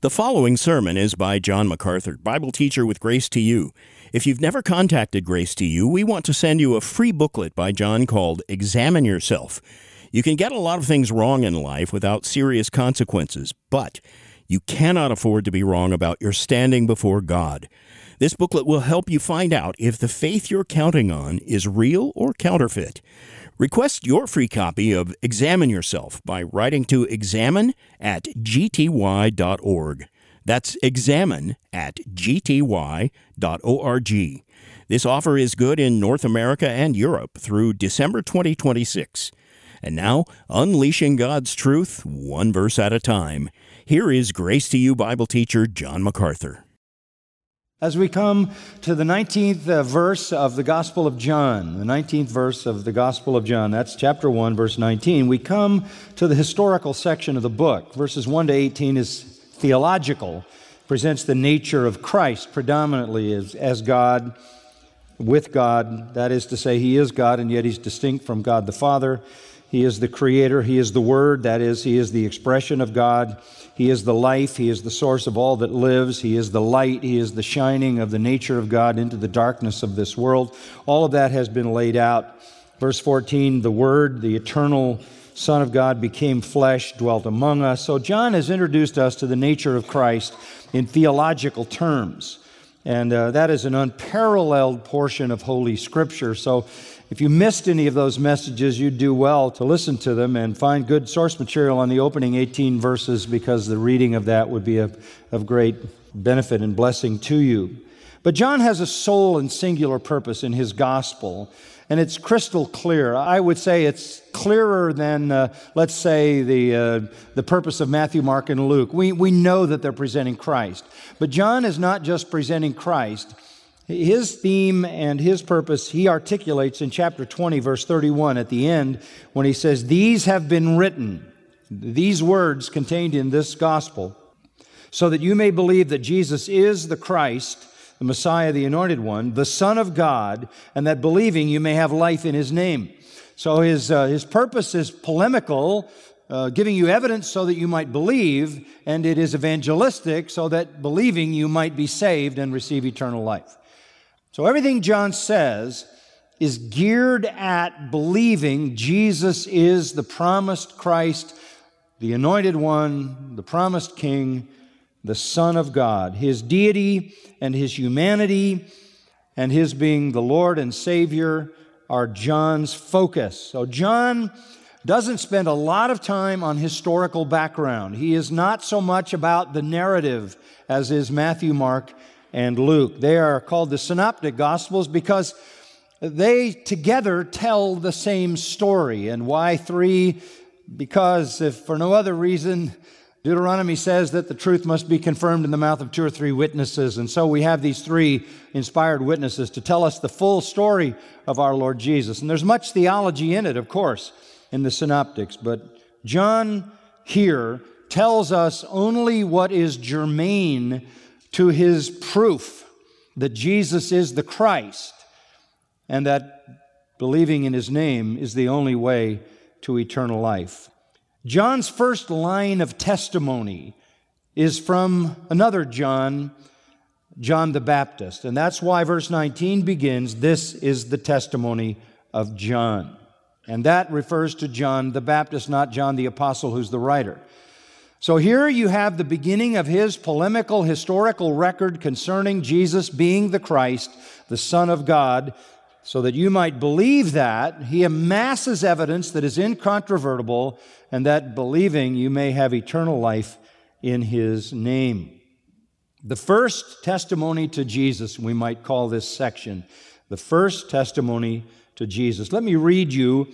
The following sermon is by John MacArthur, Bible teacher with Grace to You. If you've never contacted Grace to You, we want to send you a free booklet by John called Examine Yourself. You can get a lot of things wrong in life without serious consequences, but you cannot afford to be wrong about your standing before God. This booklet will help you find out if the faith you're counting on is real or counterfeit. Request your free copy of Examine Yourself by writing to examine@gty.org. That's examine@gty.org. This offer is good in North America and Europe through December 2026. And now, unleashing God's truth, one verse at a time. Here is Grace to You Bible teacher John MacArthur. As we come to the 19th verse of the Gospel of John, the 19th verse of the Gospel of John, that's chapter 1, verse 19, we come to the historical section of the book. Verses 1 to 18 is theological, presents the nature of Christ predominantly as God, with God. That is to say, He is God, and yet He's distinct from God the Father. He is the Creator. He is the Word. That is, He is the expression of God. He is the life. He is the source of all that lives. He is the light. He is the shining of the nature of God into the darkness of this world. All of that has been laid out. Verse 14, the Word, the eternal Son of God, became flesh, dwelt among us. So John has introduced us to the nature of Christ in theological terms. And that is an unparalleled portion of Holy Scripture. So if you missed any of those messages, you'd do well to listen to them and find good source material on the opening 18 verses, because the reading of that would be of great benefit and blessing to you. But John has a sole and singular purpose in his gospel, and it's crystal clear. I would say it's clearer than, let's say, the purpose of Matthew, Mark, and Luke. We know that they're presenting Christ. But John is not just presenting Christ. His theme and his purpose he articulates in chapter 20, verse 31 at the end, when he says, "These have been written," these words contained in this gospel, "so that you may believe that Jesus is the Christ, the Messiah, the Anointed One, the Son of God, and that believing you may have life in His name." So his purpose is polemical, giving you evidence so that you might believe, and it is evangelistic so that believing you might be saved and receive eternal life. So everything John says is geared at believing Jesus is the promised Christ, the Anointed One, the promised King, the Son of God. His deity and His humanity and His being the Lord and Savior are John's focus. So John doesn't spend a lot of time on historical background. He is not so much about the narrative as is Matthew, Mark, and Luke. They are called the Synoptic Gospels because they together tell the same story. And why three? Because if for no other reason, Deuteronomy says that the truth must be confirmed in the mouth of two or three witnesses. And so we have these three inspired witnesses to tell us the full story of our Lord Jesus. And there's much theology in it, of course, in the Synoptics. But John here tells us only what is germane to his proof that Jesus is the Christ and that believing in His name is the only way to eternal life. John's first line of testimony is from another John, John the Baptist. And that's why verse 19 begins, "This is the testimony of John." And that refers to John the Baptist, not John the Apostle, who's the writer. So here you have the beginning of his polemical historical record concerning Jesus being the Christ, the Son of God, so that you might believe that. He amasses evidence that is incontrovertible, and that believing you may have eternal life in His name. The first testimony to Jesus, we might call this section, the first testimony to Jesus. Let me read you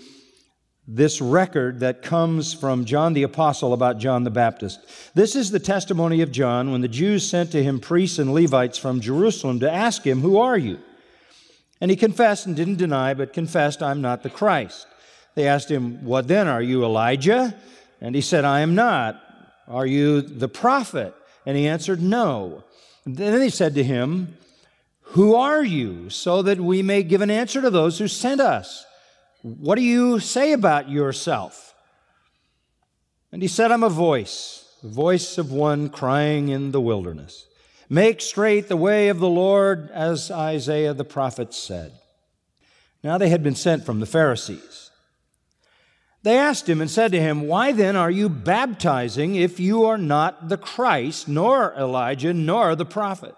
this record that comes from John the Apostle about John the Baptist. "This is the testimony of John when the Jews sent to him priests and Levites from Jerusalem to ask him, 'Who are you?' And he confessed and didn't deny, but confessed, 'I'm not the Christ.' They asked him, 'What then? Are you Elijah?' And he said, 'I am not.' 'Are you the prophet?' And he answered, 'No.' And then they said to him, 'Who are you?' so that we may give an answer to those who sent us. What do you say about yourself?' And he said, 'I'm a voice the voice of one crying in the wilderness, make straight the way of the Lord, as Isaiah the prophet said. Now they had been sent from the Pharisees. They asked him and said to him, why then are you baptizing if you are not the Christ, nor Elijah, nor the prophet?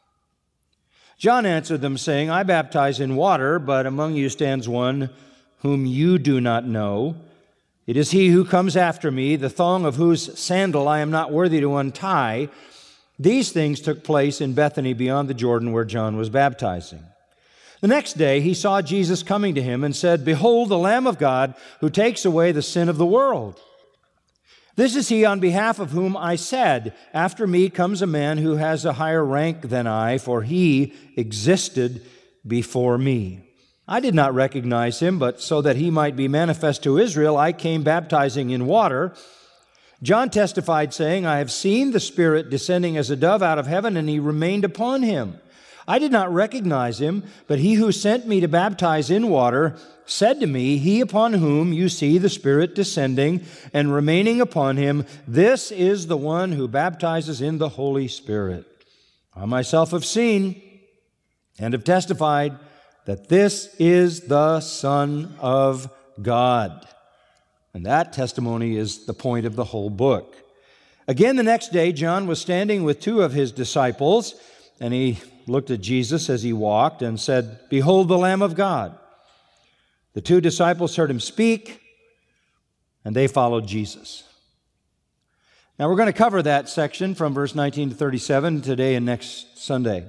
John answered them, saying, I baptize in water, but among you stands one whom you do not know. It is he who comes after me, the thong of whose sandal I am not worthy to untie. These things took place in Bethany beyond the Jordan where John was baptizing. The next day he saw Jesus coming to him and said, behold, the Lamb of God who takes away the sin of the world. This is he on behalf of whom I said, after me comes a man who has a higher rank than I, for he existed before me. I did not recognize him, but so that he might be manifest to Israel, I came baptizing in water. John testified, saying, I have seen the Spirit descending as a dove out of heaven, and he remained upon him. I did not recognize him, but he who sent me to baptize in water said to me, he upon whom you see the Spirit descending and remaining upon him, this is the one who baptizes in the Holy Spirit. I myself have seen and have testified that this is the Son of God. And that testimony is the point of the whole book. Again, the next day, John was standing with two of his disciples, and he looked at Jesus as he walked and said, behold the Lamb of God. The two disciples heard him speak, and they followed Jesus. Now, we're going to cover that section from verse 19 to 37 today and next Sunday.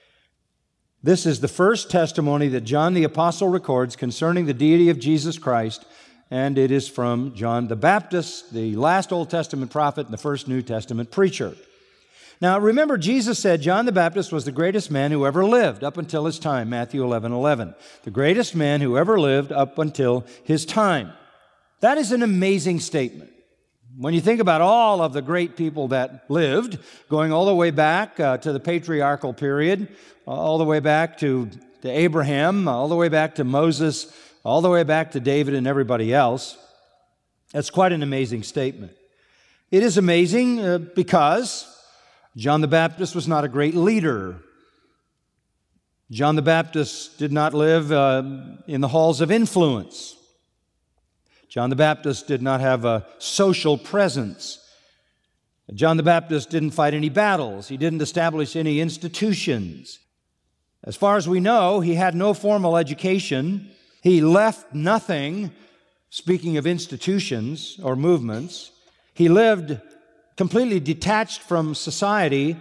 This is the first testimony that John the Apostle records concerning the deity of Jesus Christ, and it is from John the Baptist, the last Old Testament prophet and the first New Testament preacher. Now, remember, Jesus said John the Baptist was the greatest man who ever lived up until his time, Matthew 11:11. The greatest man who ever lived up until his time. That is an amazing statement. When you think about all of the great people that lived, going all the way back to the patriarchal period, all the way back to Abraham, all the way back to Moses, all the way back to David and everybody else, that's quite an amazing statement. It is amazing because John the Baptist was not a great leader. John the Baptist did not live in the halls of influence. John the Baptist did not have a social presence. John the Baptist didn't fight any battles. He didn't establish any institutions. As far as we know, he had no formal education. He left nothing, speaking of institutions or movements. He lived completely detached from society.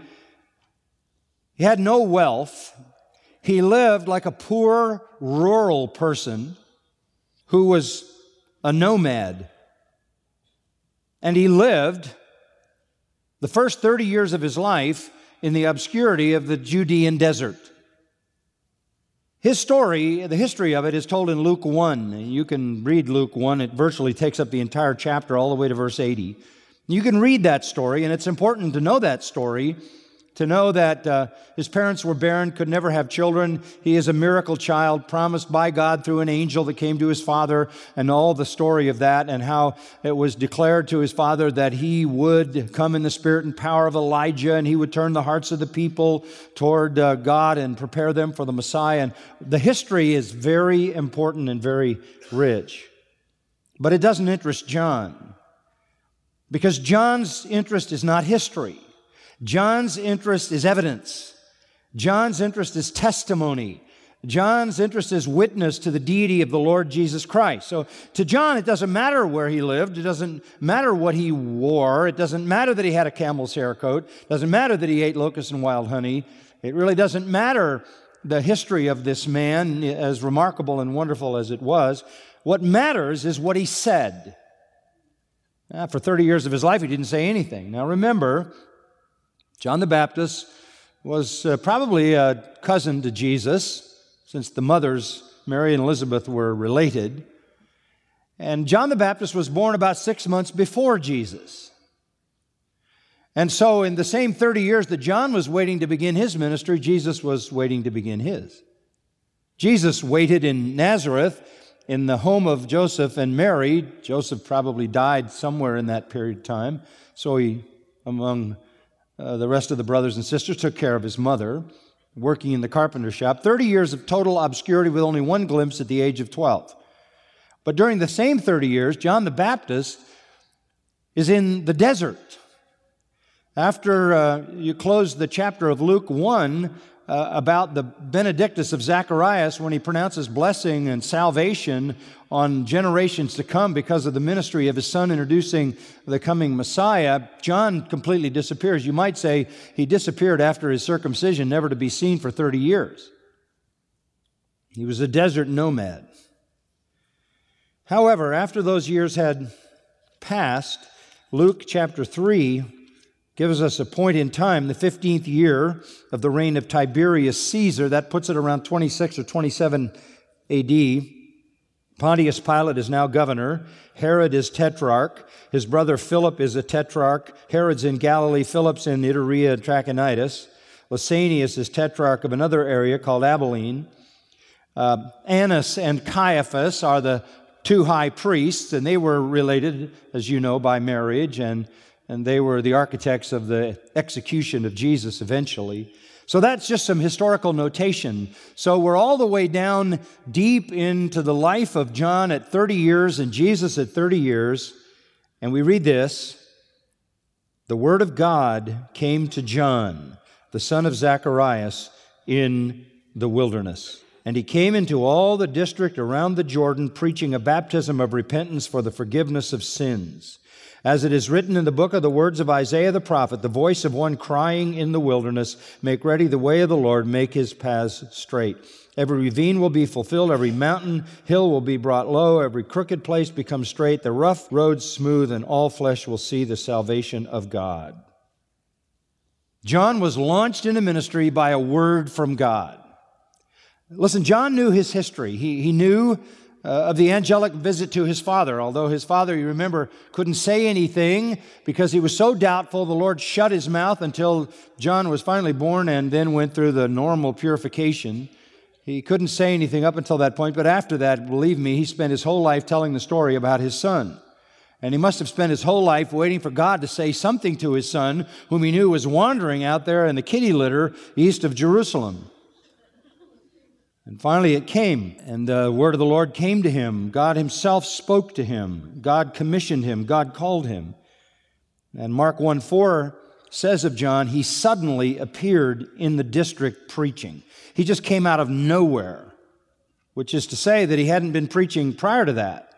He had no wealth. He lived like a poor rural person who was a nomad. And he lived the first 30 years of his life in the obscurity of the Judean desert. His story, the history of it, is told in Luke 1. You can read Luke 1. It virtually takes up the entire chapter all the way to verse 80. You can read that story, and it's important to know that story, to know that his parents were barren, could never have children. He is a miracle child promised by God through an angel that came to his father, and all the story of that, and how it was declared to his father that he would come in the spirit and power of Elijah, and he would turn the hearts of the people toward God and prepare them for the Messiah. And the history is very important and very rich. But it doesn't interest John, because John's interest is not history. John's interest is evidence. John's interest is testimony. John's interest is witness to the deity of the Lord Jesus Christ. So to John, it doesn't matter where he lived. It doesn't matter what he wore. It doesn't matter that he had a camel's hair coat. It doesn't matter that he ate locusts and wild honey. It really doesn't matter the history of this man, as remarkable and wonderful as it was. What matters is what he said. For 30 years of his life, he didn't say anything. Now remember, John the Baptist was probably a cousin to Jesus, since the mothers, Mary and Elizabeth, were related. And John the Baptist was born about 6 months before Jesus. And so in the same 30 years that John was waiting to begin his ministry, Jesus was waiting to begin his. Jesus waited in Nazareth in the home of Joseph and Mary. Joseph probably died somewhere in that period of time, so he among the rest of the brothers and sisters, took care of his mother, working in the carpenter shop. 30 years of total obscurity with only one glimpse at the age of 12. But during the same 30 years, John the Baptist is in the desert. After you close the chapter of Luke 1 about the Benedictus of Zacharias, when he pronounces blessing and salvation on generations to come because of the ministry of his son introducing the coming Messiah, John completely disappears. You might say he disappeared after his circumcision, never to be seen for 30 years. He was a desert nomad. However, after those years had passed, Luke chapter 3 gives us a point in time, the 15th year of the reign of Tiberius Caesar. That puts it around 26 or 27 A.D. Pontius Pilate is now governor. Herod is tetrarch. His brother Philip is a tetrarch. Herod's in Galilee. Philip's in Iturea and Trachonitis. Lysanias is tetrarch of another area called Abilene. Annas and Caiaphas are the two high priests, and they were related, as you know, by marriage, and they were the architects of the execution of Jesus eventually. So that's just some historical notation. So we're all the way down deep into the life of John at 30 years and Jesus at 30 years, and we read this: the word of God came to John, the son of Zacharias, in the wilderness. And he came into all the district around the Jordan, preaching a baptism of repentance for the forgiveness of sins. As it is written in the book of the words of Isaiah the prophet, the voice of one crying in the wilderness, make ready the way of the Lord, make his paths straight. Every ravine will be fulfilled, every mountain hill will be brought low, every crooked place become straight, the rough roads smooth, and all flesh will see the salvation of God. John was launched into ministry by a word from God. Listen, John knew his history. He knew of the angelic visit to his father. Although his father, you remember, couldn't say anything because he was so doubtful, the Lord shut his mouth until John was finally born and then went through the normal purification. He couldn't say anything up until that point, but after that, believe me, he spent his whole life telling the story about his son. And he must have spent his whole life waiting for God to say something to his son, whom he knew was wandering out there in the kitty litter east of Jerusalem. And finally it came, and the word of the Lord came to him. God himself spoke to him. God commissioned him. God called him. And Mark 1:4 says of John, he suddenly appeared in the district preaching. He just came out of nowhere, which is to say that he hadn't been preaching prior to that.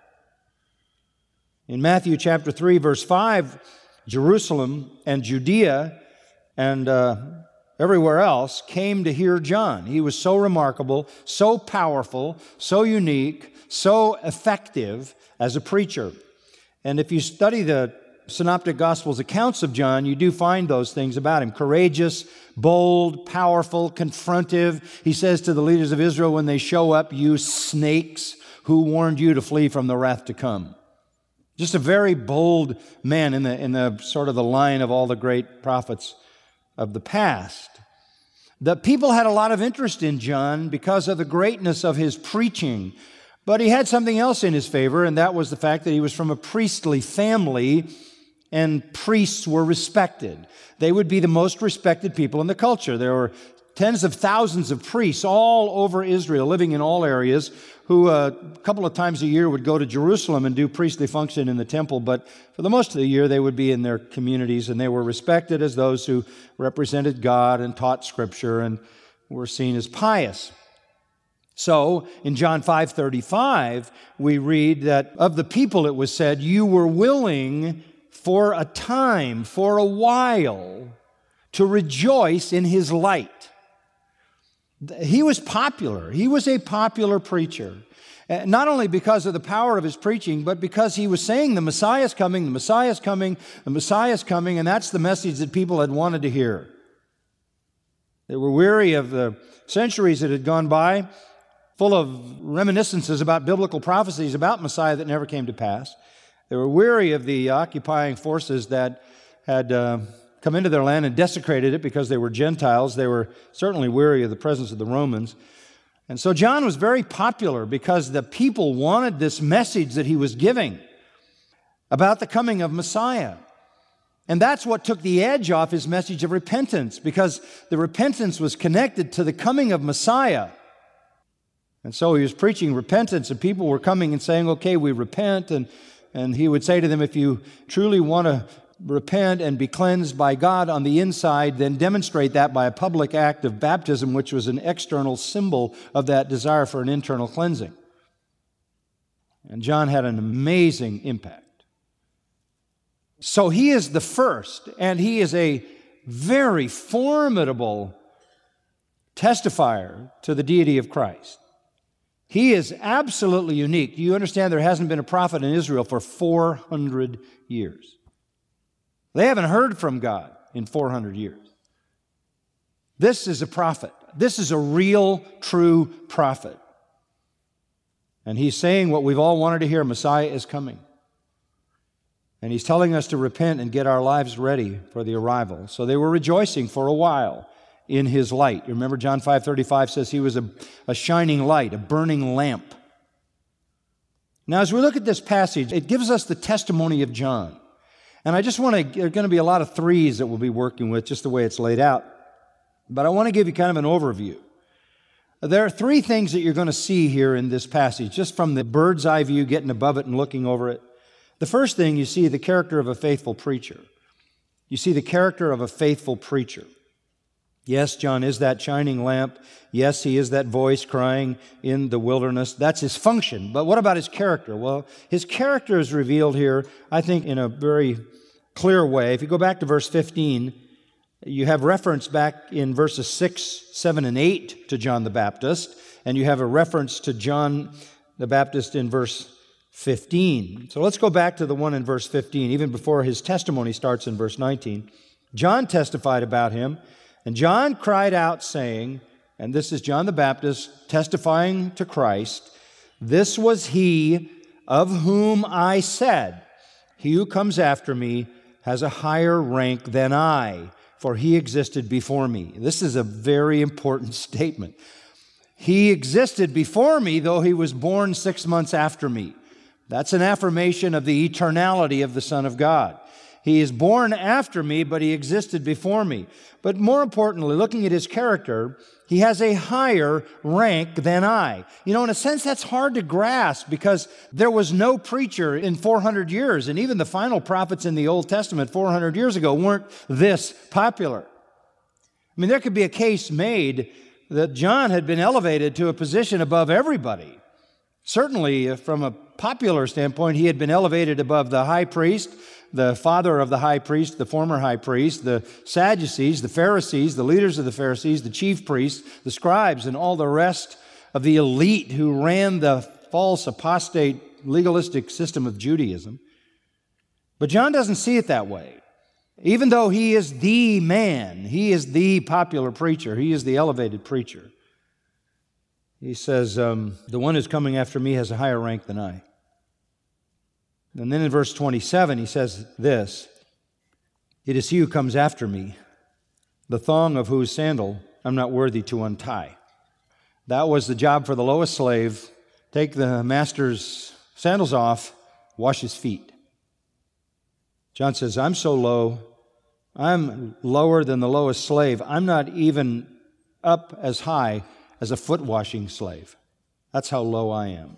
In Matthew chapter 3, verse 5, Jerusalem and Judea and everywhere else came to hear John. He was so remarkable, so powerful, so unique, so effective as a preacher. And if you study the Synoptic Gospels accounts of John, you do find those things about him. Courageous, bold, powerful, confrontive. He says to the leaders of Israel when they show up, "You snakes, who warned you to flee from the wrath to come?" Just a very bold man in the sort of the line of all the great prophets of the past. The people had a lot of interest in John because of the greatness of his preaching. But he had something else in his favor, and that was the fact that he was from a priestly family, and priests were respected. They would be the most respected people in the culture. There were tens of thousands of priests all over Israel, living in all areas, who a couple of times a year would go to Jerusalem and do priestly function in the temple, but for the most of the year they would be in their communities, and they were respected as those who represented God and taught Scripture and were seen as pious. So, in John 5:35, we read that of the people it was said, "You were willing for a time, for a while, to rejoice in his light." He was popular. He was a popular preacher. Not only because of the power of his preaching, but because he was saying the Messiah is coming, the Messiah is coming, the Messiah is coming, and that's the message that people had wanted to hear. They were weary of the centuries that had gone by, full of reminiscences about biblical prophecies about Messiah that never came to pass. They were weary of the occupying forces that had come into their land and desecrated it because they were Gentiles. They were certainly weary of the presence of the Romans. And so John was very popular because the people wanted this message that he was giving about the coming of Messiah. And that's what took the edge off his message of repentance, because the repentance was connected to the coming of Messiah. And so he was preaching repentance, and people were coming and saying, okay, we repent. And he would say to them, if you truly want to repent and be cleansed by God on the inside, then demonstrate that by a public act of baptism, which was an external symbol of that desire for an internal cleansing. And John had an amazing impact. So he is the first, and he is a very formidable testifier to the deity of Christ. He is absolutely unique. Do you understand there hasn't been a prophet in Israel for 400 years? They haven't heard from God in 400 years. This is a prophet. This is a real, true prophet. And he's saying what we've all wanted to hear: Messiah is coming. And he's telling us to repent and get our lives ready for the arrival. So they were rejoicing for a while in his light. You remember John 5:35 says he was a shining light, a burning lamp. Now, as we look at this passage, it gives us the testimony of John. And I just want to, there are going to be a lot of threes that we'll be working with, just the way it's laid out. But I want to give you kind of an overview. There are three things that you're going to see here in this passage, just from the bird's eye view, getting above it and looking over it. The first thing, you see the character of a faithful preacher. You see the character of a faithful preacher. Yes, John is that shining lamp. Yes, he is that voice crying in the wilderness. That's his function. But what about his character? Well, his character is revealed here, I think, in a very clear way. If you go back to verse 15, you have reference back in verses 6, 7, and 8 to John the Baptist, and you have a reference to John the Baptist in verse 15. So let's go back to the one in verse 15, even before his testimony starts in verse 19. John testified about him, and John cried out, saying, and this is John the Baptist testifying to Christ, "This was he of whom I said, he who comes after me has a higher rank than I, for he existed before me." This is a very important statement. He existed before me, though he was born 6 months after me. That's an affirmation of the eternality of the Son of God. He is born after me, but he existed before me. But more importantly, looking at his character, he has a higher rank than I. You know, in a sense, that's hard to grasp, because there was no preacher in 400 years, and even the final prophets in the Old Testament 400 years ago weren't this popular. I mean, there could be a case made that John had been elevated to a position above everybody. Certainly, from a popular standpoint, he had been elevated above the high priest, the father of the high priest, the former high priest, the Sadducees, the Pharisees, the leaders of the Pharisees, the chief priests, the scribes, and all the rest of the elite who ran the false, apostate, legalistic system of Judaism. But John doesn't see it that way. Even though he is the man, he is the popular preacher, he is the elevated preacher. He says, the one who's coming after me has a higher rank than I. And then in verse 27, he says this, "It is he who comes after me, the thong of whose sandal I'm not worthy to untie." That was the job for the lowest slave. Take the master's sandals off, wash his feet. John says, I'm so low, I'm lower than the lowest slave. I'm not even up as high as a foot-washing slave. That's how low I am.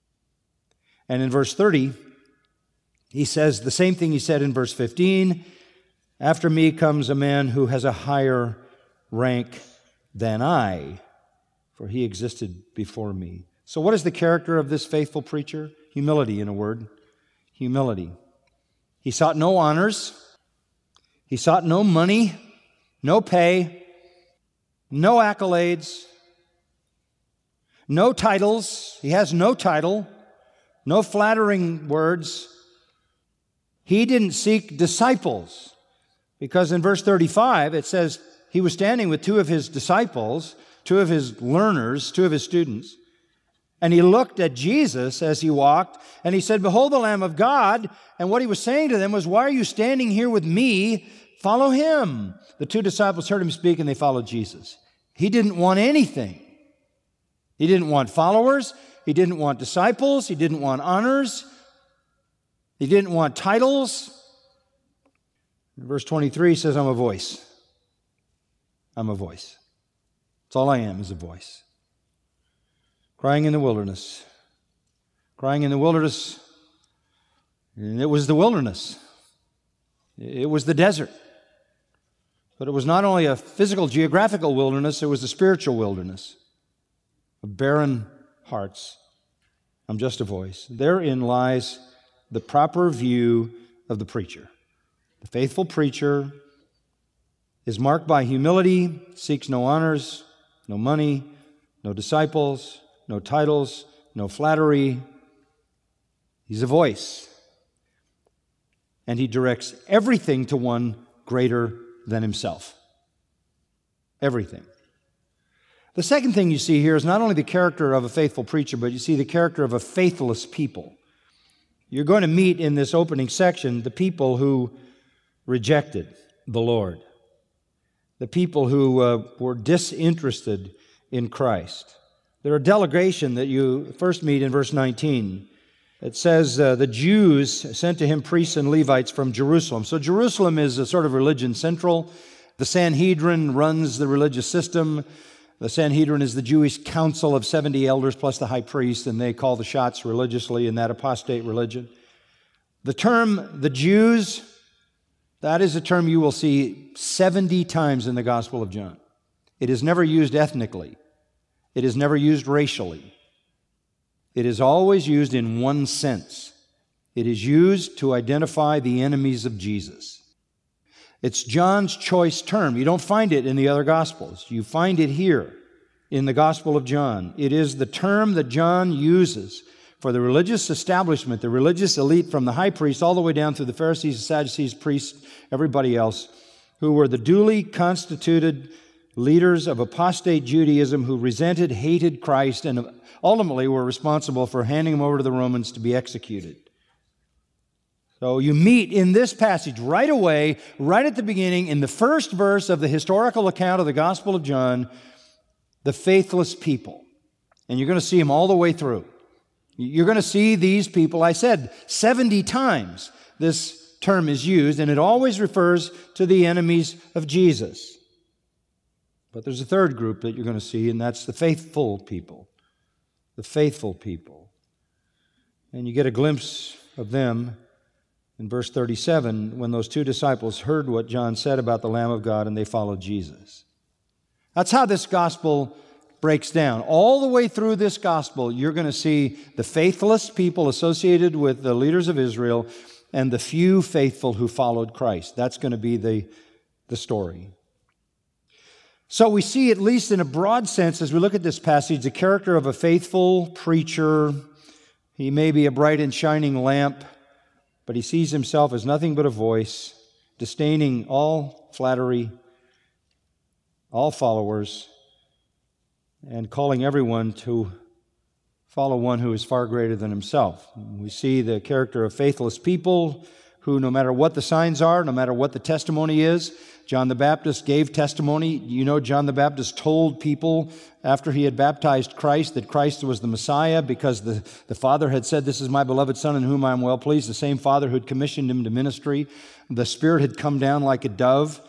And in verse 30, he says the same thing he said in verse 15, "After me comes a man who has a higher rank than I, for he existed before me." So what is the character of this faithful preacher? Humility, in a word. Humility. He sought no honors. He sought no money, no pay, no accolades, no titles. He has no title, no flattering words. He didn't seek disciples, because in verse 35 it says he was standing with two of his disciples, two of his learners, two of his students, and he looked at Jesus as he walked, and he said, "Behold the Lamb of God." And what he was saying to them was, "Why are you standing here with me? Follow him." The two disciples heard him speak, and they followed Jesus. He didn't want anything. He didn't want followers. He didn't want disciples. He didn't want honors. He didn't want titles. Verse 23 says, I'm a voice. I'm a voice. That's all I am, is a voice. Crying in the wilderness. Crying in the wilderness. And it was the wilderness. It was the desert. But it was not only a physical, geographical wilderness, it was a spiritual wilderness of barren hearts. I'm just a voice. Therein lies the proper view of the preacher. The faithful preacher is marked by humility, seeks no honors, no money, no disciples, no titles, no flattery. He's a voice. And he directs everything to one greater than himself. Everything. The second thing you see here is not only the character of a faithful preacher, but you see the character of a faithless people. You're going to meet in this opening section the people who rejected the Lord, the people who were disinterested in Christ. They're a delegation that you first meet in verse 19. It says, the Jews sent to him priests and Levites from Jerusalem. So Jerusalem is a sort of religion central. The Sanhedrin runs the religious system. The Sanhedrin is the Jewish council of 70 elders plus the high priest, and they call the shots religiously in that apostate religion. The term, the Jews, that is a term you will see 70 times in the Gospel of John. It is never used ethnically. It is never used racially. It is always used in one sense. It is used to identify the enemies of Jesus. It's John's choice term. You don't find it in the other Gospels. You find it here in the Gospel of John. It is the term that John uses for the religious establishment, the religious elite from the high priest all the way down through the Pharisees, the Sadducees, priests, everybody else, who were the duly constituted leaders of apostate Judaism who resented, hated Christ, and ultimately were responsible for handing him over to the Romans to be executed. So you meet in this passage right away, right at the beginning, in the first verse of the historical account of the Gospel of John, the faithless people. And you're going to see them all the way through. You're going to see these people, I said, 70 times this term is used, and it always refers to the enemies of Jesus. But there's a third group that you're going to see, and that's the faithful people. The faithful people. And you get a glimpse of them in verse 37 when those two disciples heard what John said about the Lamb of God and they followed Jesus. That's how this gospel breaks down. All the way through this gospel, you're going to see the faithless people associated with the leaders of Israel and the few faithful who followed Christ. That's going to be the story. So we see, at least in a broad sense, as we look at this passage, the character of a faithful preacher. He may be a bright and shining lamp, but he sees himself as nothing but a voice, disdaining all flattery, all followers, and calling everyone to follow one who is far greater than himself. We see the character of faithless people who, no matter what the signs are, no matter what the testimony is, John the Baptist gave testimony. You know, John the Baptist told people after he had baptized Christ that Christ was the Messiah because the Father had said, "This is my beloved Son in whom I am well pleased." The same Father who had commissioned him to ministry. The Spirit had come down like a dove.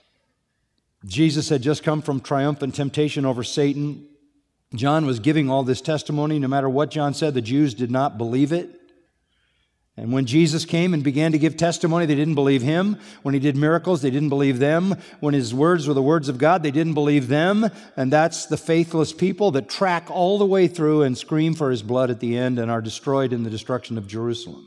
Jesus had just come from triumphant temptation over Satan. John was giving all this testimony. No matter what John said, the Jews did not believe it. And when Jesus came and began to give testimony, they didn't believe him. When he did miracles, they didn't believe them. When his words were the words of God, they didn't believe them. And that's the faithless people that track all the way through and scream for his blood at the end and are destroyed in the destruction of Jerusalem.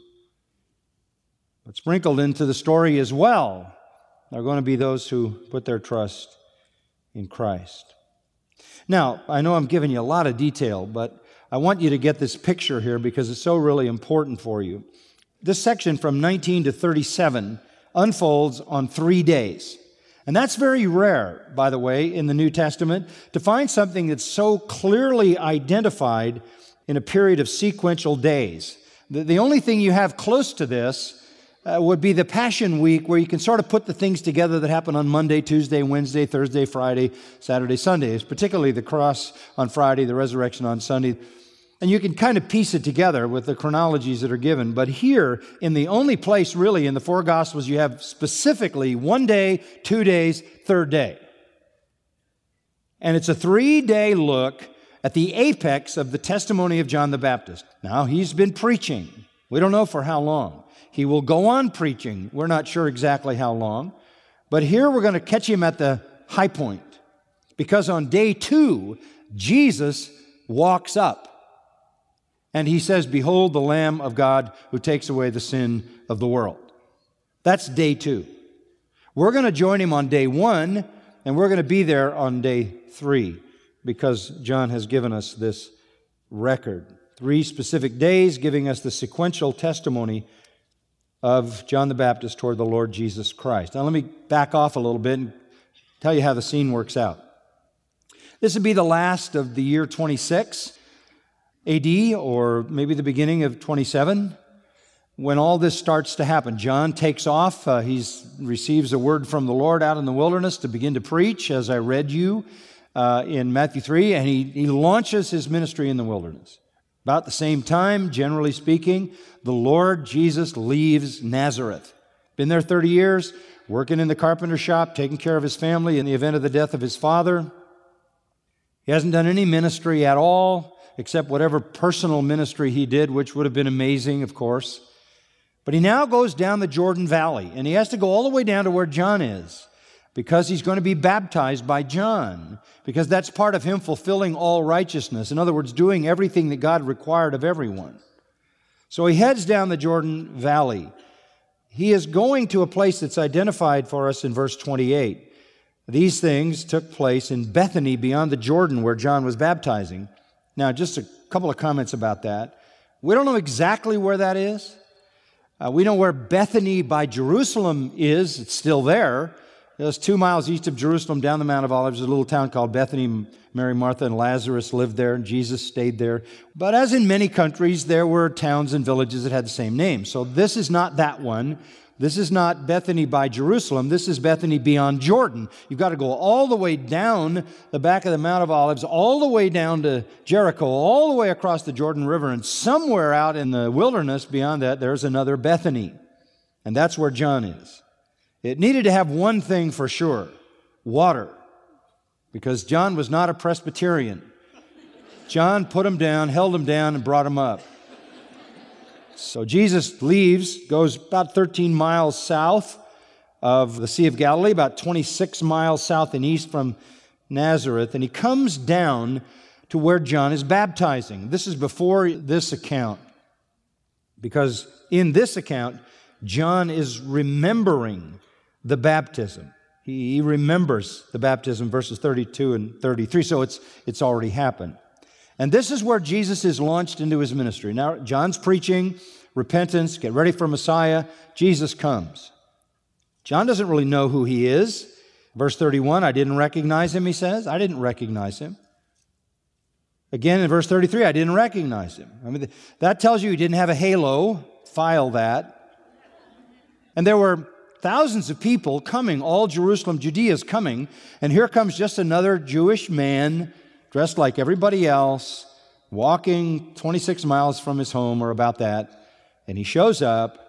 But sprinkled into the story as well are going to be those who put their trust in Christ. Now, I know I'm giving you a lot of detail, but I want you to get this picture here because it's so really important for you. This section from 19 to 37 unfolds on 3 days. And that's very rare, by the way, in the New Testament, to find something that's so clearly identified in a period of sequential days. The only thing you have close to this would be the Passion Week, where you can sort of put the things together that happen on Monday, Tuesday, Wednesday, Thursday, Friday, Saturday, Sunday. It's particularly the cross on Friday, the resurrection on Sunday. And you can kind of piece it together with the chronologies that are given. But here, in the only place really in the four Gospels, you have specifically 1 day, 2 days, third day. And it's a 3-day look at the apex of the testimony of John the Baptist. Now, he's been preaching. We don't know for how long. He will go on preaching. We're not sure exactly how long. But here we're going to catch him at the high point. Because on day 2, Jesus walks up. And he says, "Behold the Lamb of God who takes away the sin of the world." That's day 2. We're going to join him on day 1, and we're going to be there on day 3, because John has given us this record. 3 specific days giving us the sequential testimony of John the Baptist toward the Lord Jesus Christ. Now let me back off a little bit and tell you how the scene works out. This would be the last of the year 26 AD, or maybe the beginning of 27, when all this starts to happen. John takes off. He receives a word from the Lord out in the wilderness to begin to preach, as I read you in Matthew 3, and he launches his ministry in the wilderness. About the same time, generally speaking, the Lord Jesus leaves Nazareth. Been there 30 years, working in the carpenter shop, taking care of his family in the event of the death of his father. He hasn't done any ministry at all, except whatever personal ministry he did, which would have been amazing, of course. But he now goes down the Jordan Valley, and he has to go all the way down to where John is, because he's going to be baptized by John, because that's part of him fulfilling all righteousness. In other words, doing everything that God required of everyone. So he heads down the Jordan Valley. He is going to a place that's identified for us in verse 28. These things took place in Bethany beyond the Jordan where John was baptizing. Now, just a couple of comments about that. We don't know exactly where that is. We know where Bethany by Jerusalem is. It's still there. It's 2 miles east of Jerusalem, down the Mount of Olives. There's a little town called Bethany. Mary, Martha, and Lazarus lived there, and Jesus stayed there. But as in many countries, there were towns and villages that had the same name. So this is not that one. This is not Bethany by Jerusalem. This is Bethany beyond Jordan. You've got to go all the way down the back of the Mount of Olives, all the way down to Jericho, all the way across the Jordan River, and somewhere out in the wilderness beyond that, there's another Bethany. And that's where John is. It needed to have one thing for sure: water. Because John was not a Presbyterian. John put him down, held him down, and brought him up. So Jesus leaves, goes about 13 miles south of the Sea of Galilee, about 26 miles south and east from Nazareth, and he comes down to where John is baptizing. This is before this account, because in this account, John is remembering the baptism. He remembers the baptism, verses 32 and 33, so it's already happened. And this is where Jesus is launched into his ministry. Now, John's preaching repentance, get ready for Messiah. Jesus comes. John doesn't really know who he is. Verse 31, I didn't recognize him, he says. I didn't recognize him. Again, in verse 33, I didn't recognize him. I mean, that tells you he didn't have a halo. File that. And there were thousands of people coming, all Jerusalem, Judea is coming, and here comes just another Jewish man dressed like everybody else, walking 26 miles from his home or about that, and he shows up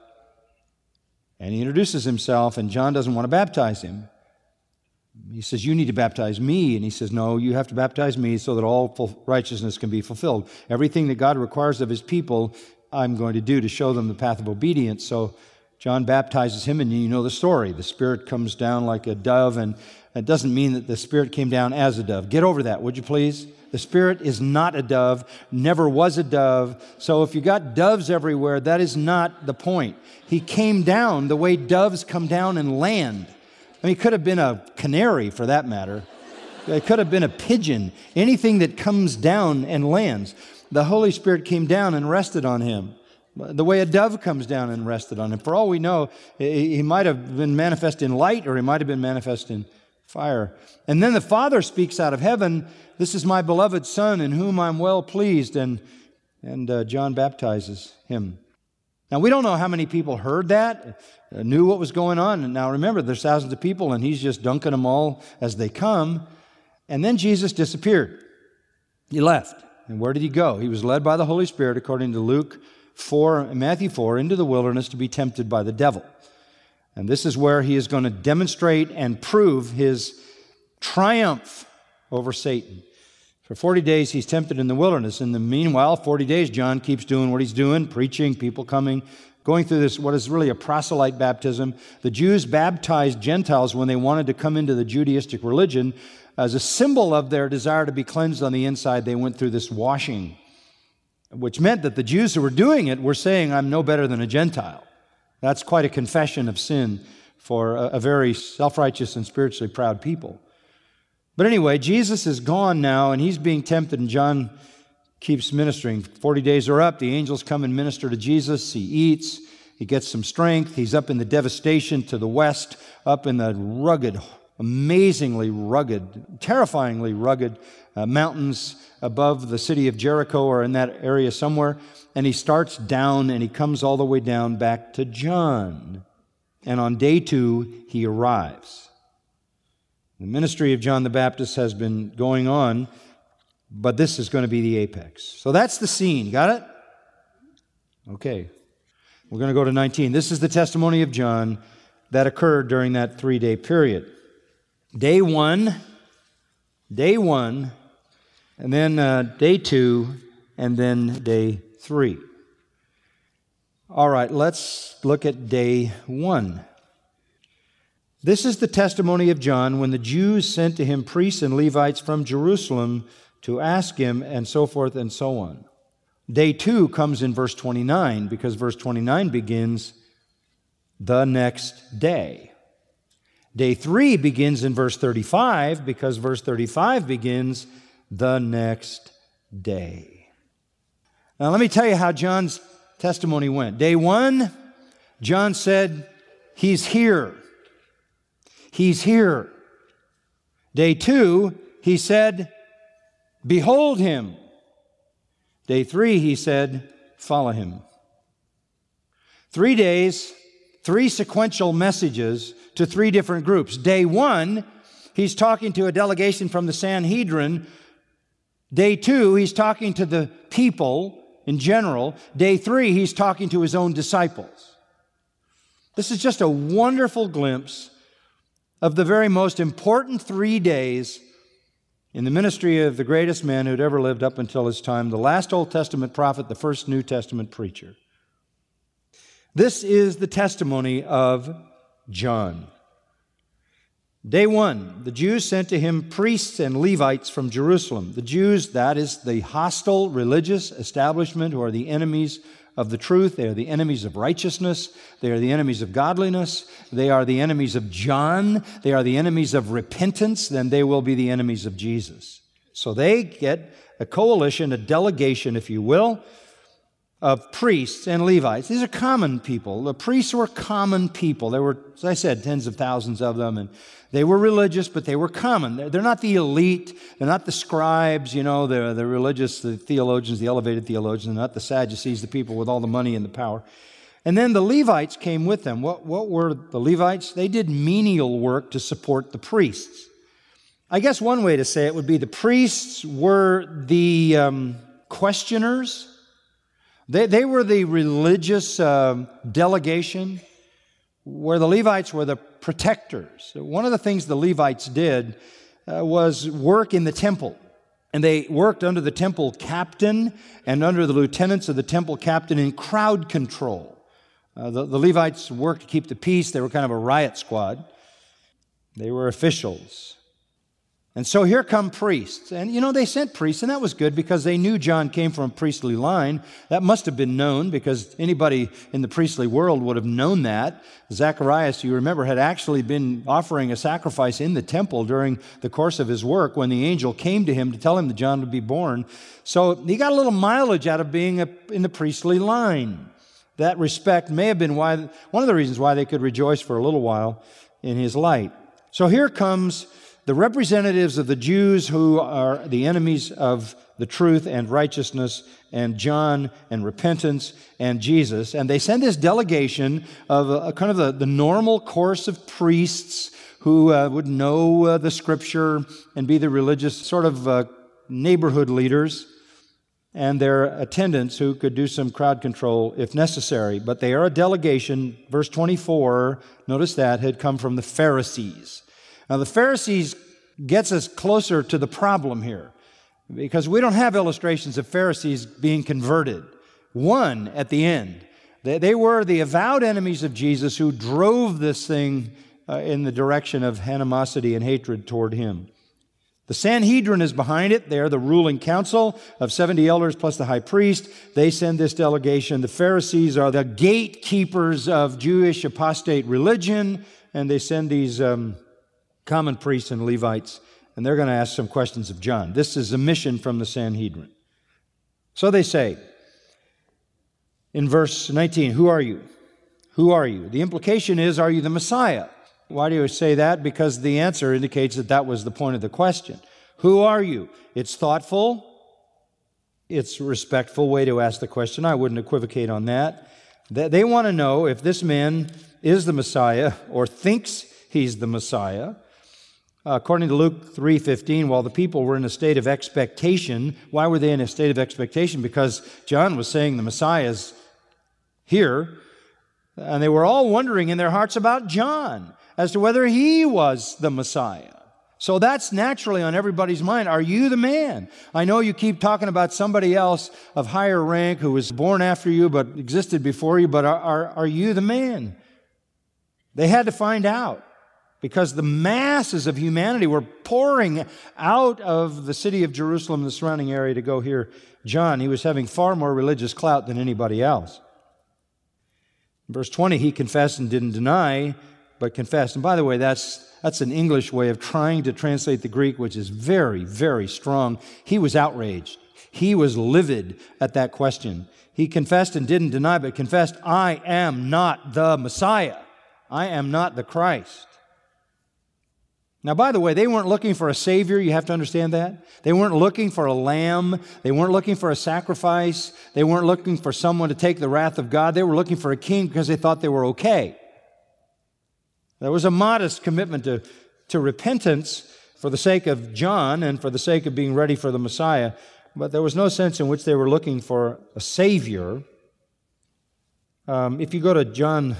and he introduces himself, and John doesn't want to baptize him. He says, you need to baptize me. And he says, no, you have to baptize me so that all righteousness can be fulfilled. Everything that God requires of his people, I'm going to do to show them the path of obedience. So John baptizes him, and you know the story. The Spirit comes down like a dove, and it doesn't mean that the Spirit came down as a dove. Get over that, would you please? The Spirit is not a dove, never was a dove. So if you got doves everywhere, that is not the point. He came down the way doves come down and land. I mean, it could have been a canary, for that matter. It could have been a pigeon. Anything that comes down and lands. The Holy Spirit came down and rested on him, the way a dove comes down and rested on him. For all we know, he might have been manifest in light, or he might have been manifest in fire. And then the Father speaks out of heaven, this is my beloved Son in whom I'm well pleased. And John baptizes him. Now, we don't know how many people heard that, knew what was going on. And now remember, there's thousands of people, and he's just dunking them all as they come. And then Jesus disappeared. He left. And where did he go? He was led by the Holy Spirit, according to Matthew 4, into the wilderness to be tempted by the devil. And this is where he is going to demonstrate and prove his triumph over Satan. For 40 days he's tempted in the wilderness. In the meanwhile, 40 days, John keeps doing what he's doing, preaching, people coming, going through this, what is really a proselyte baptism. The Jews baptized Gentiles when they wanted to come into the Judaistic religion. As a symbol of their desire to be cleansed on the inside, they went through this washing, which meant that the Jews who were doing it were saying, I'm no better than a Gentile. That's quite a confession of sin for a very self-righteous and spiritually proud people. But anyway, Jesus is gone now, and he's being tempted, and John keeps ministering. 40 days are up. The angels come and minister to Jesus. He eats. He gets some strength. He's up in the devastation to the west, up in the rugged, amazingly rugged, terrifyingly rugged mountains above the city of Jericho or in that area somewhere. And he starts down, and he comes all the way down back to John. And on day 2, he arrives. The ministry of John the Baptist has been going on, but this is going to be the apex. So that's the scene. Got it? Okay. We're going to go to 19. This is the testimony of John that occurred during that 3-day period. Day 1, and then day 2, and then day 3. All right, let's look at day 1. This is the testimony of John when the Jews sent to him priests and Levites from Jerusalem to ask him, and so forth and so on. Day 2 comes in verse 29 because verse 29 begins the next day. Day 3 begins in verse 35 because verse 35 begins the next day. Now let me tell you how John's testimony went. Day 1, John said, He's here. He's here. Day 2, he said, Behold him. Day 3, he said, Follow him. 3 days, 3 sequential messages to 3 different groups. Day 1, he's talking to a delegation from the Sanhedrin. Day 2, he's talking to the people in general. Day 3, he's talking to his own disciples. This is just a wonderful glimpse of the very most important 3 days in the ministry of the greatest man who'd ever lived up until his time, the last Old Testament prophet, the first New Testament preacher. This is the testimony of John. Day 1, the Jews sent to him priests and Levites from Jerusalem. The Jews, that is the hostile religious establishment who are the enemies of the truth. They are the enemies of righteousness. They are the enemies of godliness. They are the enemies of John. They are the enemies of repentance. Then they will be the enemies of Jesus. So they get a coalition, a delegation, if you will, of priests and Levites. These are common people. The priests were common people. There were, as I said, tens of thousands of them, and they were religious, but they were common. They're not the elite. They're not the scribes, the religious, the theologians, the elevated theologians. They're not the Sadducees, the people with all the money and the power. And then the Levites came with them. What were the Levites? They did menial work to support the priests. I guess one way to say it would be the priests were the questioners. They were the religious delegation, where the Levites were the protectors. One of the things the Levites did was work in the temple. And they worked under the temple captain and under the lieutenants of the temple captain in crowd control. The Levites worked to keep the peace. They were kind of a riot squad. They were officials. And so here come priests. And they sent priests, and that was good because they knew John came from a priestly line. That must have been known because anybody in the priestly world would have known that. Zacharias, you remember, had actually been offering a sacrifice in the temple during the course of his work when the angel came to him to tell him that John would be born. So he got a little mileage out of being in the priestly line. That respect may have been one of the reasons why they could rejoice for a little while in his light. So here comes the representatives of the Jews who are the enemies of the truth and righteousness and John and repentance and Jesus. And they send this delegation of kind of the normal course of priests who would know the Scripture and be the religious sort of neighborhood leaders. and their attendants who could do some crowd control if necessary. But they are a delegation, verse 24, notice that, had come from the Pharisees. Now the Pharisees gets us closer to the problem here, because we don't have illustrations of Pharisees being converted. One at the end. They were the avowed enemies of Jesus who drove this thing in the direction of animosity and hatred toward him. The Sanhedrin is behind it. They're the ruling council of 70 elders plus the high priest. They send this delegation. The Pharisees are the gatekeepers of Jewish apostate religion, and they send these common priests and Levites, and they're going to ask some questions of John. This is a mission from the Sanhedrin. So they say, in verse 19, who are you? Who are you? The implication is, are you the Messiah? Why do you say that? Because the answer indicates that that was the point of the question. Who are you? It's thoughtful. It's a respectful way to ask the question. I wouldn't equivocate on that. They want to know if this man is the Messiah or thinks he's the Messiah. According to Luke 3:15, while the people were in a state of expectation, why were they in a state of expectation? Because John was saying the Messiah is here, and they were all wondering in their hearts about John as to whether he was the Messiah. So that's naturally on everybody's mind. Are you the man? I know you keep talking about somebody else of higher rank who was born after you but existed before you, but are you the man? They had to find out, because the masses of humanity were pouring out of the city of Jerusalem and the surrounding area to go hear John. He was having far more religious clout than anybody else. In verse 20, he confessed and didn't deny, but confessed. And by the way, that's an English way of trying to translate the Greek, which is very, very strong. He was outraged. He was livid at that question. He confessed and didn't deny, but confessed, I am not the Messiah. I am not the Christ. Now, by the way, they weren't looking for a Savior. You have to understand that. They weren't looking for a lamb. They weren't looking for a sacrifice. They weren't looking for someone to take the wrath of God. They were looking for a king because they thought they were okay. There was a modest commitment to repentance for the sake of John and for the sake of being ready for the Messiah, but there was no sense in which they were looking for a Savior. If you go to John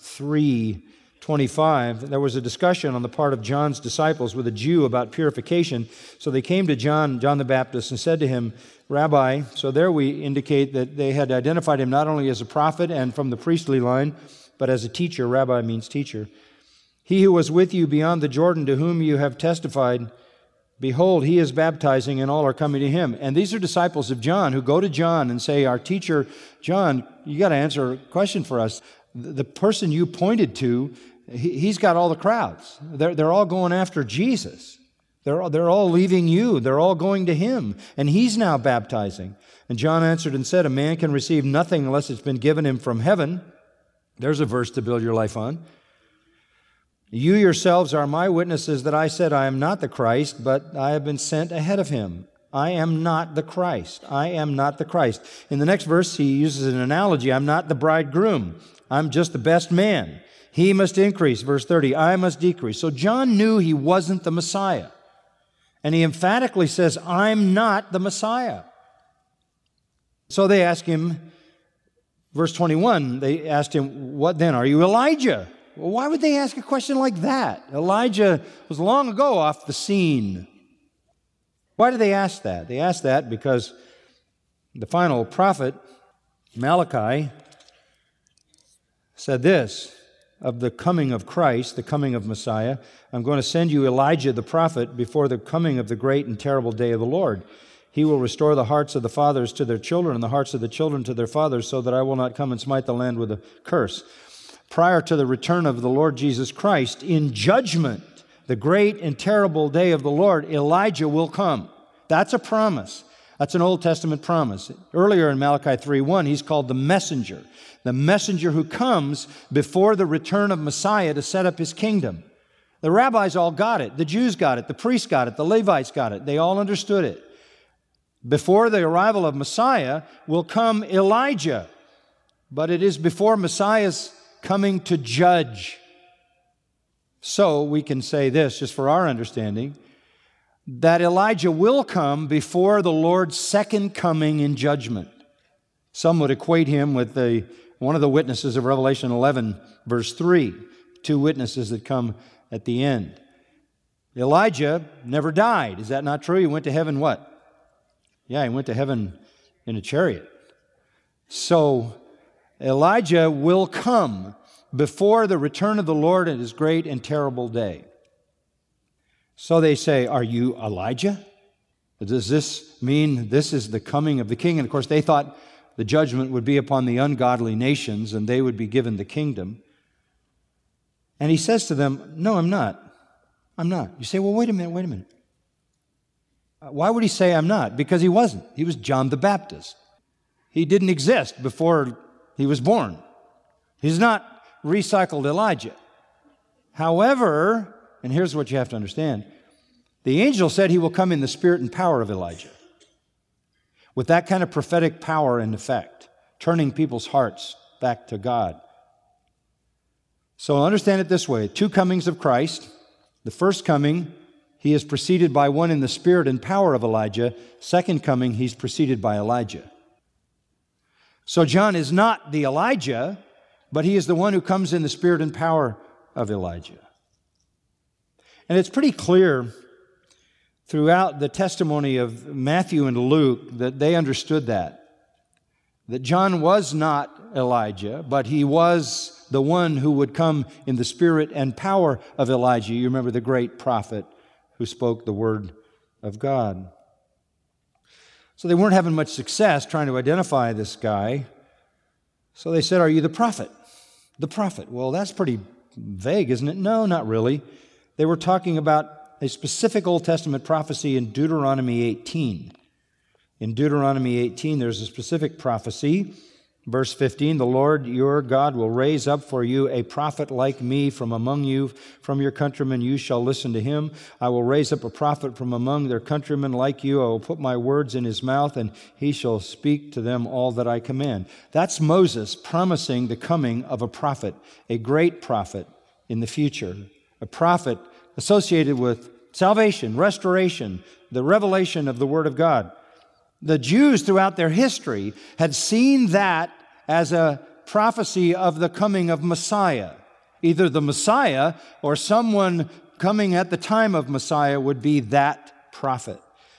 3:25, there was a discussion on the part of John's disciples with a Jew about purification. So they came to John the Baptist, and said to him, Rabbi, so there we indicate that they had identified him not only as a prophet and from the priestly line, but as a teacher. Rabbi means teacher. He who was with you beyond the Jordan, to whom you have testified, behold, he is baptizing, and all are coming to him. And these are disciples of John who go to John and say, our teacher, John, you got to answer a question for us. The person you pointed to, he's got all the crowds. They're all going after Jesus. They're all leaving you. They're all going to him. And he's now baptizing. And John answered and said, a man can receive nothing unless it's been given him from heaven. There's a verse to build your life on. You yourselves are my witnesses that I said I am not the Christ, but I have been sent ahead of him. I am not the Christ. I am not the Christ. In the next verse, he uses an analogy. I'm not the bridegroom. I'm just the best man. He must increase. Verse 30, I must decrease. So John knew he wasn't the Messiah. And he emphatically says, I'm not the Messiah. So they ask him, verse 21, they asked him, what then? Are you Elijah? Well, why would they ask a question like that? Elijah was long ago off the scene. Why did they ask that? They asked that because the final prophet, Malachi, said this of the coming of Christ, the coming of Messiah, I'm going to send you Elijah the prophet before the coming of the great and terrible day of the Lord. He will restore the hearts of the fathers to their children and the hearts of the children to their fathers, so that I will not come and smite the land with a curse. Prior to the return of the Lord Jesus Christ, in judgment, the great and terrible day of the Lord, Elijah will come. That's a promise. That's an Old Testament promise. Earlier in Malachi 3:1, he's called the messenger who comes before the return of Messiah to set up his kingdom. The rabbis all got it. The Jews got it. The priests got it. The Levites got it. They all understood it. Before the arrival of Messiah will come Elijah, but it is before Messiah's coming to judge. So we can say this, just for our understanding, that Elijah will come before the Lord's second coming in judgment. Some would equate him with one of the witnesses of Revelation 11, verse 3, two witnesses that come at the end. Elijah never died. Is that not true? He went to heaven what? Yeah, he went to heaven in a chariot. So Elijah will come before the return of the Lord at His great and terrible day. So they say, are you Elijah? Does this mean this is the coming of the king? And of course, they thought the judgment would be upon the ungodly nations and they would be given the kingdom. And he says to them, no, I'm not. I'm not. You say, well, wait a minute. Why would he say I'm not? Because he wasn't. He was John the Baptist. He didn't exist before he was born. He's not recycled Elijah. However, and here's what you have to understand, the angel said he will come in the spirit and power of Elijah, with that kind of prophetic power and effect, turning people's hearts back to God. So understand it this way, two comings of Christ. The first coming, He is preceded by one in the spirit and power of Elijah. Second coming, He's preceded by Elijah. So John is not the Elijah, but he is the one who comes in the spirit and power of Elijah. And it's pretty clear throughout the testimony of Matthew and Luke that they understood that John was not Elijah, but he was the one who would come in the spirit and power of Elijah. You remember the great prophet who spoke the word of God. So they weren't having much success trying to identify this guy. So they said, are you the prophet? The prophet. Well, that's pretty vague, isn't it? No, not really. They were talking about a specific Old Testament prophecy in Deuteronomy 18. In Deuteronomy 18, there's a specific prophecy. Verse 15, the Lord your God will raise up for you a prophet like me from among you, from your countrymen. You shall listen to him. I will raise up a prophet from among their countrymen like you. I will put my words in his mouth, and he shall speak to them all that I command. That's Moses promising the coming of a prophet, a great prophet in the future, a prophet associated with salvation, restoration, the revelation of the Word of God. The Jews throughout their history had seen that as a prophecy of the coming of Messiah. Either the Messiah or someone coming at the time of Messiah would be that prophet.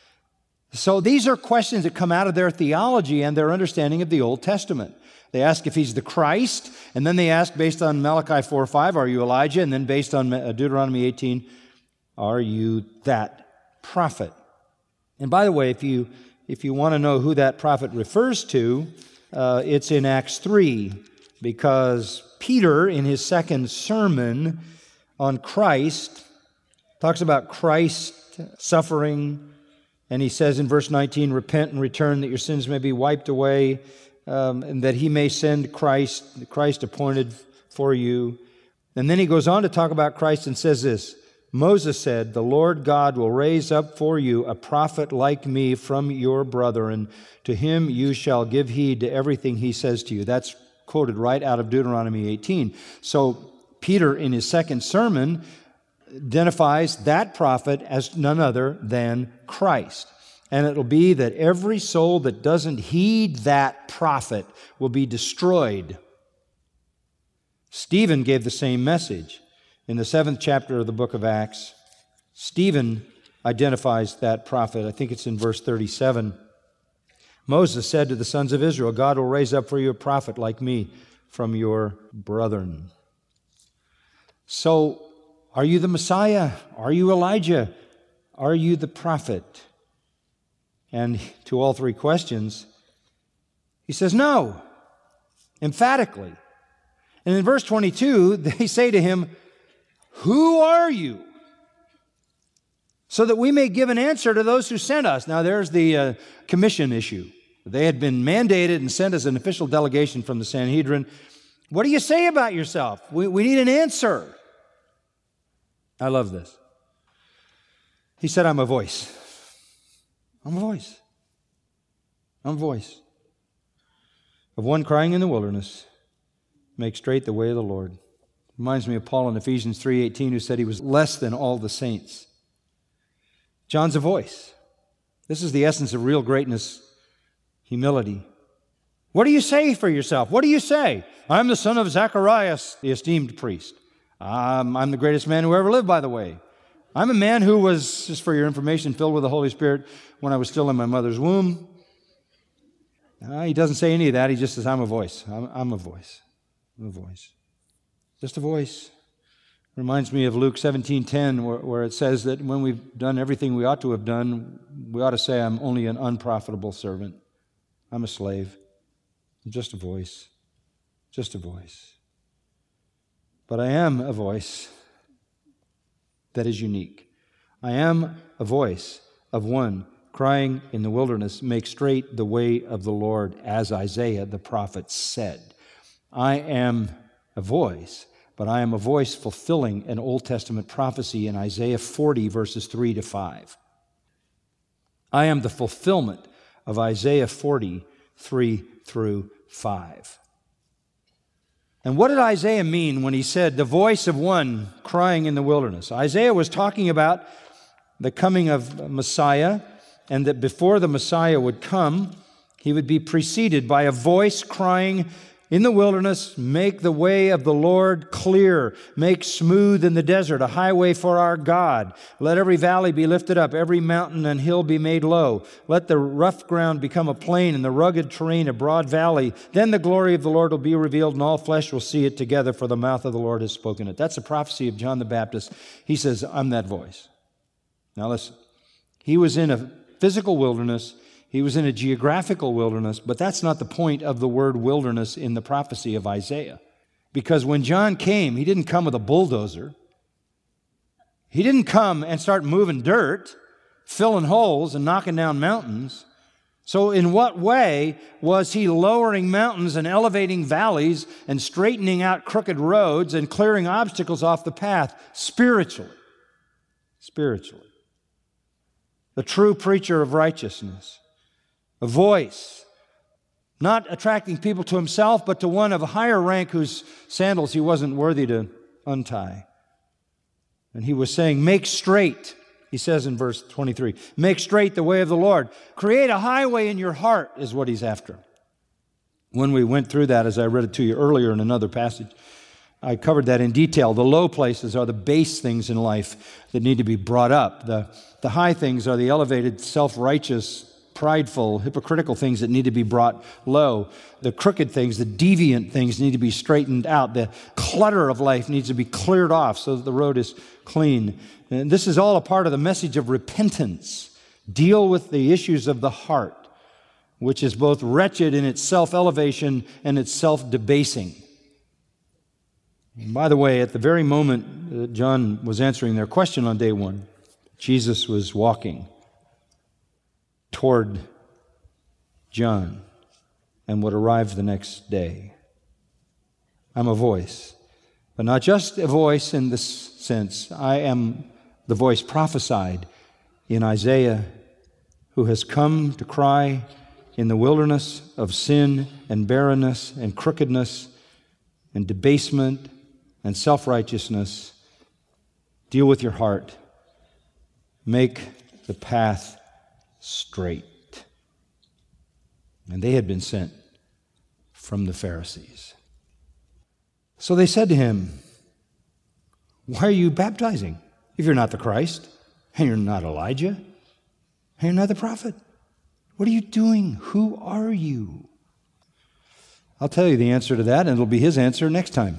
So these are questions that come out of their theology and their understanding of the Old Testament. They ask if he's the Christ, and then they ask based on Malachi 4:5, are you Elijah? And then based on Deuteronomy 18, are you that prophet? And by the way, if you want to know who that prophet refers to, it's in Acts 3, because Peter, in his second sermon on Christ, talks about Christ suffering, and he says in verse 19, repent and return that your sins may be wiped away, and that he may send Christ, the Christ appointed for you. And then he goes on to talk about Christ and says this, Moses said, the Lord God will raise up for you a prophet like me from your brethren. To him you shall give heed to everything he says to you. That's quoted right out of Deuteronomy 18. So Peter, in his second sermon, identifies that prophet as none other than Christ. And it'll be that every soul that doesn't heed that prophet will be destroyed. Stephen gave the same message. In the 7th chapter of the book of Acts, Stephen identifies that prophet. I think it's in verse 37. Moses said to the sons of Israel, God will raise up for you a prophet like me from your brethren. So, are you the Messiah? Are you Elijah? Are you the prophet? And to all three questions, he says no, emphatically. And in verse 22, they say to him, who are you? So that we may give an answer to those who sent us. Now there's the commission issue. They had been mandated and sent as an official delegation from the Sanhedrin. What do you say about yourself? We need an answer. I love this. He said, I'm a voice. I'm a voice. I'm a voice of one crying in the wilderness, make straight the way of the Lord. Reminds me of Paul in Ephesians 3:18, who said he was less than all the saints. John's a voice. This is the essence of real greatness, humility. What do you say for yourself? What do you say? I'm the son of Zacharias, the esteemed priest. I'm the greatest man who ever lived, by the way. I'm a man who was, just for your information, filled with the Holy Spirit when I was still in my mother's womb. He doesn't say any of that. He just says, I'm a voice. I'm a voice. I'm a voice. Just a voice. Reminds me of Luke 17:10, where it says that when we've done everything we ought to have done, we ought to say, I'm only an unprofitable servant. I'm a slave. I'm just a voice. Just a voice. But I am a voice that is unique. I am a voice of one crying in the wilderness, make straight the way of the Lord, as Isaiah the prophet said. I am a voice, but I am a voice fulfilling an Old Testament prophecy in Isaiah 40, verses 3 to 5. I am the fulfillment of Isaiah 40, 3 through 5. And what did Isaiah mean when he said, the voice of one crying in the wilderness? Isaiah was talking about the coming of Messiah, and that before the Messiah would come, he would be preceded by a voice crying in the wilderness, make the way of the Lord clear, make smooth in the desert a highway for our God. Let every valley be lifted up, every mountain and hill be made low. Let the rough ground become a plain and the rugged terrain a broad valley. Then the glory of the Lord will be revealed, and all flesh will see it together, for the mouth of the Lord has spoken it. That's a prophecy of John the Baptist. He says, I'm that voice. Now listen, he was in a physical wilderness. He was in a geographical wilderness, but that's not the point of the word wilderness in the prophecy of Isaiah. Because when John came, he didn't come with a bulldozer. He didn't come and start moving dirt, filling holes and knocking down mountains. So in what way was he lowering mountains and elevating valleys and straightening out crooked roads and clearing obstacles off the path? Spiritually. Spiritually. The true preacher of righteousness. A voice, not attracting people to himself, but to one of a higher rank whose sandals he wasn't worthy to untie. And he was saying, make straight, he says in verse 23, make straight the way of the Lord. Create a highway in your heart is what he's after. When we went through that, as I read it to you earlier in another passage, I covered that in detail. The low places are the base things in life that need to be brought up. The high things are the elevated, self-righteous, prideful, hypocritical things that need to be brought low. The crooked things, the deviant things need to be straightened out. The clutter of life needs to be cleared off so that the road is clean. And this is all a part of the message of repentance. Deal with the issues of the heart, which is both wretched in its self-elevation and its self-debasing. And by the way, at the very moment that John was answering their question on day one, Jesus was walking toward John and would arrive the next day. I'm a voice, but not just a voice in this sense. I am the voice prophesied in Isaiah, who has come to cry in the wilderness of sin and barrenness and crookedness and debasement and self-righteousness. Deal with your heart. Make the path straight. And they had been sent from the Pharisees. So they said to him, why are you baptizing if you're not the Christ, and you're not Elijah, and you're not the prophet? What are you doing? Who are you? I'll tell you the answer to that, and it'll be his answer next time.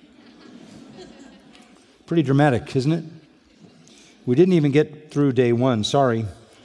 Pretty dramatic, isn't it? We didn't even get through day one. Sorry.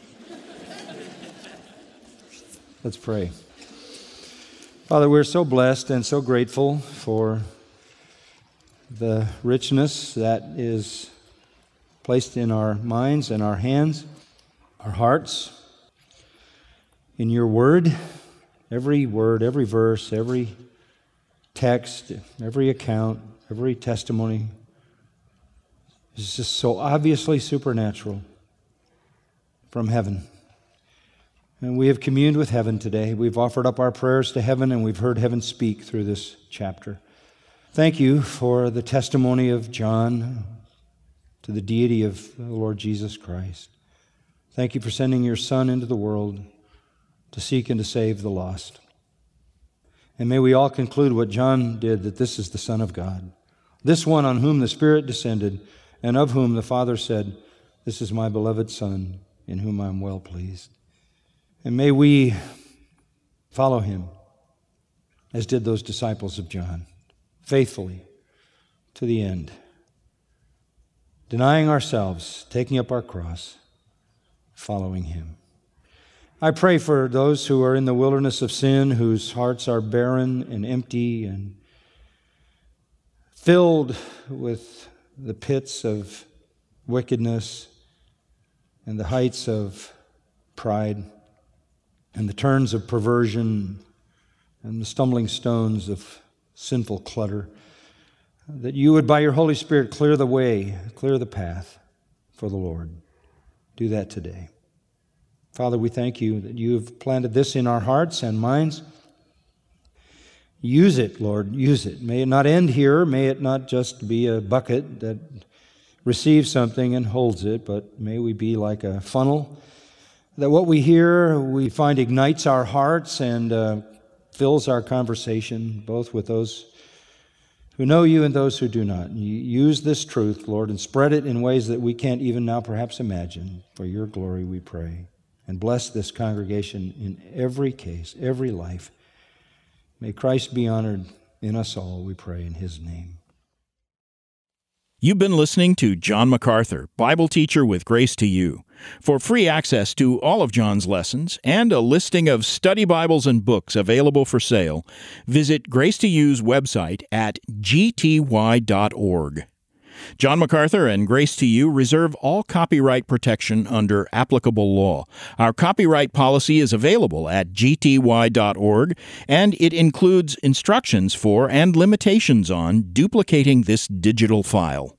Let's pray. Father, we're so blessed and so grateful for the richness that is placed in our minds and our hands, our hearts, in your word, every verse, every text, every account, every testimony is just so obviously supernatural from heaven. And we have communed with heaven today. We've offered up our prayers to heaven, and we've heard heaven speak through this chapter. Thank you for the testimony of John to the deity of the Lord Jesus Christ. Thank you for sending your Son into the world to seek and to save the lost. And may we all conclude what John did, that this is the Son of God, this one on whom the Spirit descended, and of whom the Father said, "This is my beloved Son, in whom I am well pleased." And may we follow him, as did those disciples of John, faithfully to the end, denying ourselves, taking up our cross, following him. I pray for those who are in the wilderness of sin, whose hearts are barren and empty and filled with the pits of wickedness and the heights of pride and the turns of perversion and the stumbling stones of sinful clutter, that you would, by your Holy Spirit, clear the way, clear the path for the Lord. Do that today. Father, we thank you that you have planted this in our hearts and minds. Use it, Lord, use it. May it not end here. May it not just be a bucket that receives something and holds it, but may we be like a funnel, that what we hear, we find ignites our hearts and fills our conversation, both with those who know you and those who do not. You use this truth, Lord, and spread it in ways that we can't even now perhaps imagine. For your glory we pray. And bless this congregation in every case, every life. May Christ be honored in us all, we pray in his name. You've been listening to John MacArthur, Bible teacher with Grace to You. For free access to all of John's lessons and a listing of study Bibles and books available for sale, visit Grace to You's website at gty.org. John MacArthur and Grace to You reserve all copyright protection under applicable law. Our copyright policy is available at gty.org, and it includes instructions for and limitations on duplicating this digital file.